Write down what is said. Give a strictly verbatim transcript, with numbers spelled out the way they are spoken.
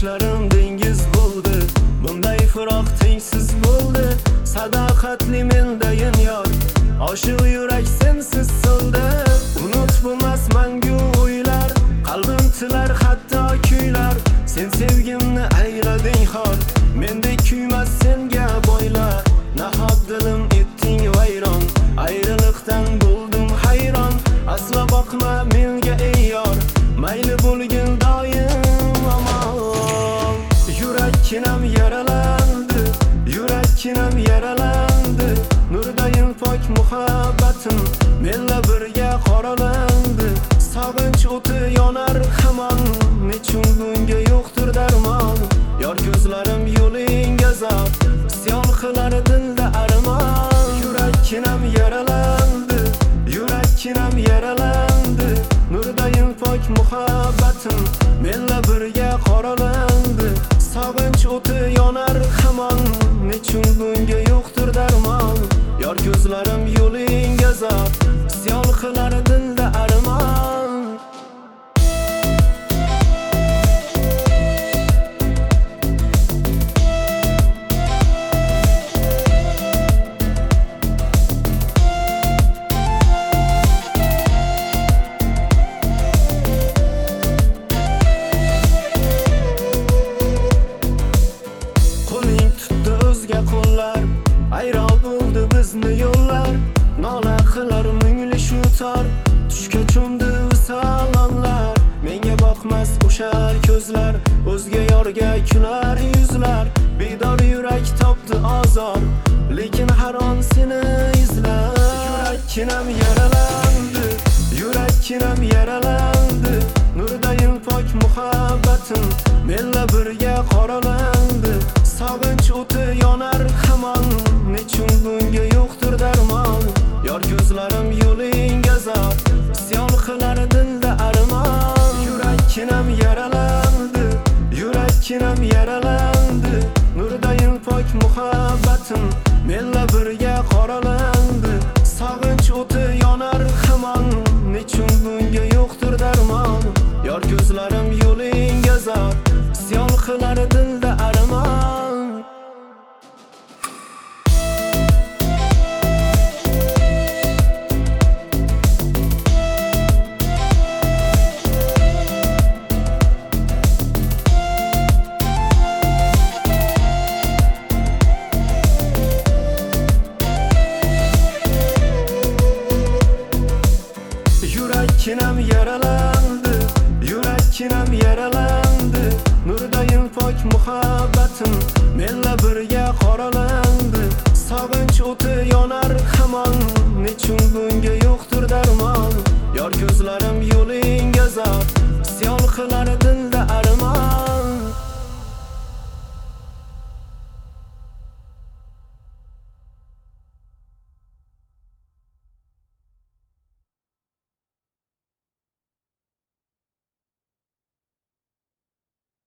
Yoshlarim dengiz bo'ldi, bunday firoq tengsiz bo'ldi. Sadoqatli mendayin yor, oshiq yurak sensiz so'ldi. Unut bo'lmas mangu o'ylar, qalbim tilar hatto kuylar. Sen sevgimni aylading xor, mendek kuymas senga boylar. Nahot dilim etding vayron, ayriliqdan bo'ldim hayron. Asla boqma menga ey yor, mayli bo'lgin doim amon. Yurakkinam yaralandi, yurakkinam yaralandi. Nurdayin pok muhabbatim menla birga qoralandi. Sog'inch o'ti yonar hamon, nechun bunga yo'qdir darmon. Yor ko'zlarim yo'lingga zor, isyon qilar dilda armon. Yurakkinam yaralandi, yurakkinam yaralandi. Nurdayin pok muhabbatim menla birga qoralandi. Sog'inch o'ti yonar hamon, nechun bunga yo'qdir darmon. Yor ko'zlarim yo'lingga zor, isyon qilar dilda armon. Qo'ling tutdi o'zga qo'llar, ayro bo'ldi bizni yo'llar. Nola qilar mungli shu tor, tushga cho'mdi salonlar. Menga boqmas o'shar ko'zlar, o'zga yorga kular yuzlar. Bedor yurak topdi azor, lekin har on seni izlar. Yurakkinam yaralandi, yurakkinam yaralandi. Nurdayin pok muhabbatim menla birga qoralandi. Sog'inch o'ti yonar hamon, nechun bunga yo'qdir darmon. Yor ko'zlarim yo'lingga zor, isyon qilar dilda armon. Yurakkinam yaralandi, yurakkinam yaralandi. Nurdayin pok muhabbatim menla birga qoralandi. Sog'inch o'ti yonar hamon, nechun bunga yo'qdir darmon. Yor ko'zlarim yo'lingga zor, isyon qilar dilda armon. Yurakkinam yaralandi, yurakkinam yaralandi. Nurdayin pok muhabbatim